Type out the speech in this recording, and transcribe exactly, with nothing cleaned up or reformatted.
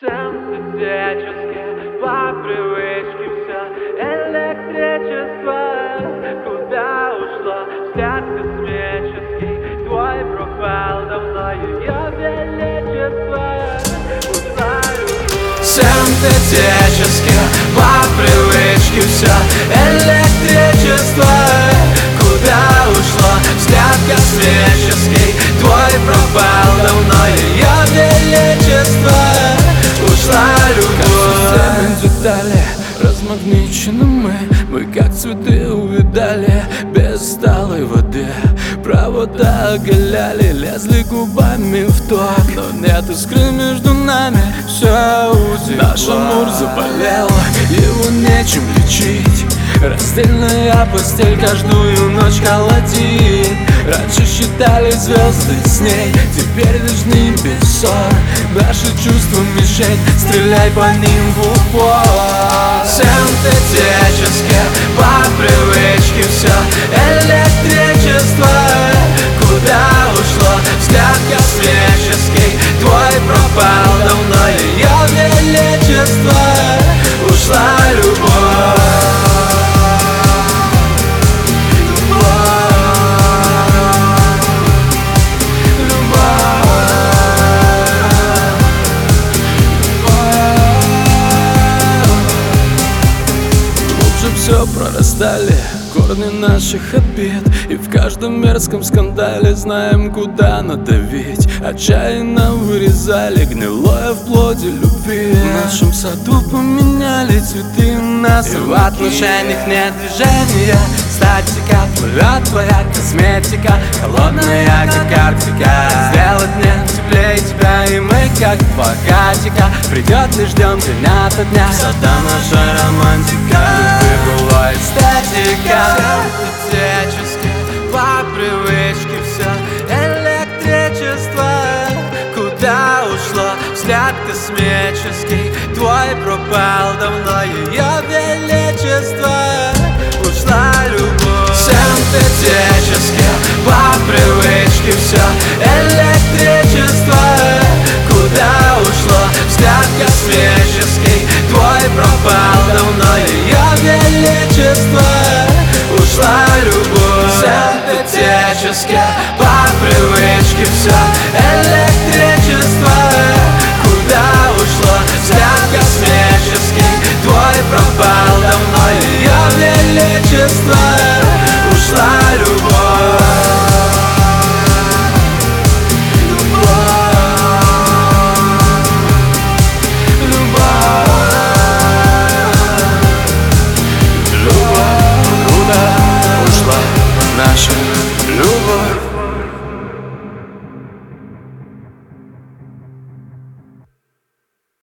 Синтетически, по привычке все электричество. Куда ушло взгляд космический? Твой пропал давно, ее величество. Синтетически, по привычке все электричество. Куда ушло взгляд космический? Твой пропал давно, ее величество. Ушла любовь. Детали размагничены мы, мы как цветы увидали без сталой воды. Провода оголяли, лезли губами в ток, но нет искры между нами, все утекло. Наш амур заболел, его нечем лечить. Раздельная постель каждую ночь холодит. Раньше считали звезды с ней, теперь лишь небеса. Наши чувства мишень, стреляй по ним в упор. Синтетически, по привычке все электричество. Куда ушло взгляд космический? Твой пропал давно, ее величество. Ушла любовь. Все прорастали корни наших обид, и в каждом мерзком скандале знаем, куда надавить. Отчаянно вырезали гнилое в плоти любви. В нашем саду поменяли цветы на замки. И в отношениях нет движения, статика, плывет твоя косметика, холодная, как Арктика. Сделать мне теплее тебя, и мы как богатика. Придет лишь ждем день ото дня, вся та наша романтика. Была эстетика. Синтетически, по привычке все электричество. Куда ушло взгляд космический? Твой пропал давно, ее величество. Ушла любовь. Синтетически, по привычке все электричество. Куда ушло взгляд космический? Твой пропал давно, ее величество. Ушла любовь. Синтетически, по привычке все